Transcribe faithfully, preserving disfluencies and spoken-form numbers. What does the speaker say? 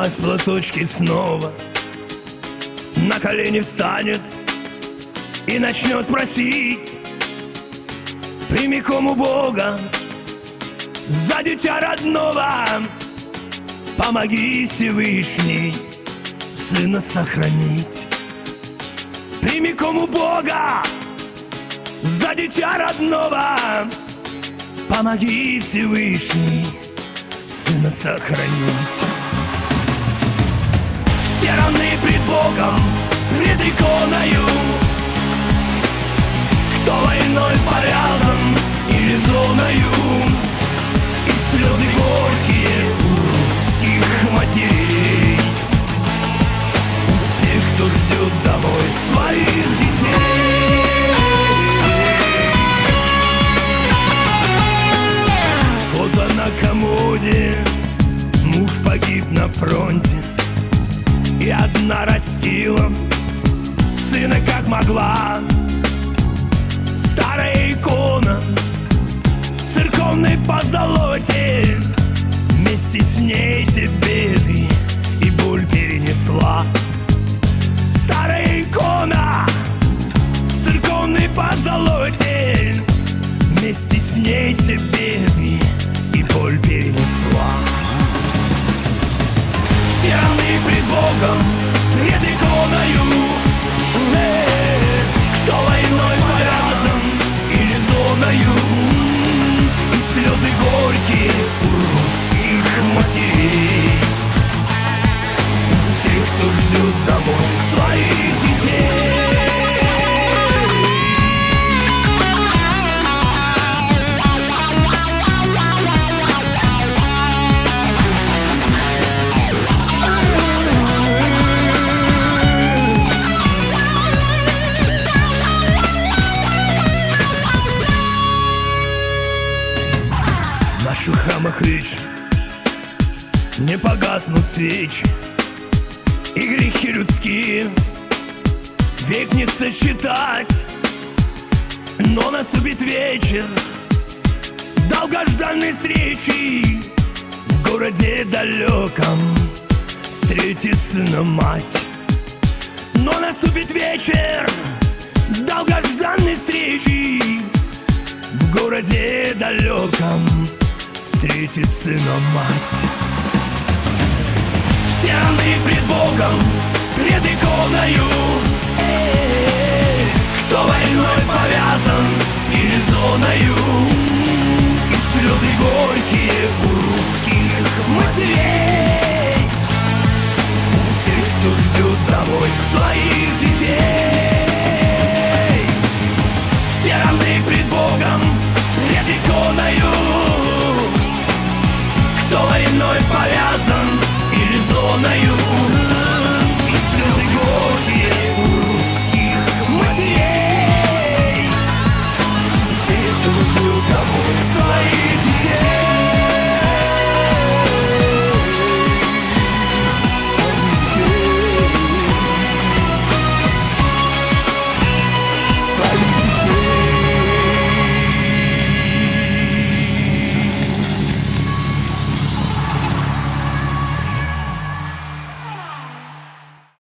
Снимать платочки снова, на колени встанет и начнет просить прямиком у Бога за дитя родного. Помоги, Всевышний, сына сохранить. Прямиком у Бога за дитя родного. Помоги, Всевышний, сына сохранить. Все равны пред Богом, пред иконою. Кто войной повязан или зоною, и слезы горькие у русских матерей, у всех, кто ждет домой своих детей. Фото на комоде, муж погиб на фронте, и одна растила сына как могла. Старая икона церковной позолоте, вместе с ней все беды и боль перенесла. Старая икона церковной позолоте, вместе с ней все беды и боль перенесла. Все равны пред Богом, пред иконою. Кто войной повязан или зоною, и слезы горькие у русских матерей, у всех, кто ждет домой своих детей. В наших храмах вечно не погаснут свечи, и грехи людские век не сосчитать. Но наступит вечер долгожданной встречи, в городе далеком встретит сына мать. Но наступит вечер долгожданной встречи, в городе далеком встретит сына мать. Все равны пред Богом, пред иконою. Кто войной повязан или зоною, и слезы горькие у русских матерей.